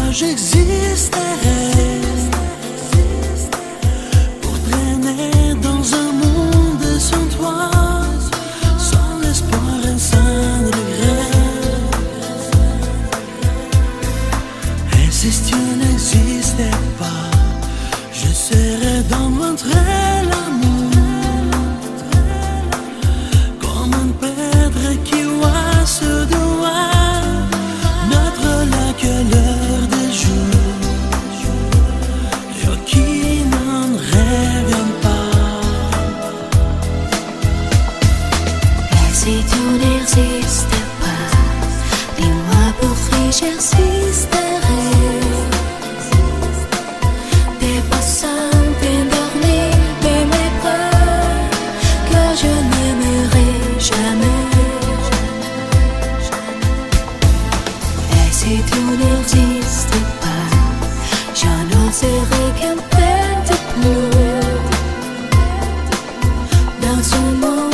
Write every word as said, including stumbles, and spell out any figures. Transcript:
j'existerais pour traîner dans un monde sans toi, sans l'espoir et sans regret. Et si tu n'existais pas, je serais dans votre l'amour, comme un pètre qui voit ce doigt notre lac à l'heure des jours, et qui n'en revient pas. Et si tu n'existais pas, dis-moi pour qui j'existerais. Des passants endormis de mes peurs que je n'aimerai jamais. Et si tu n'existais pas, je n'oserais qu'un peu de plus dans ce monde.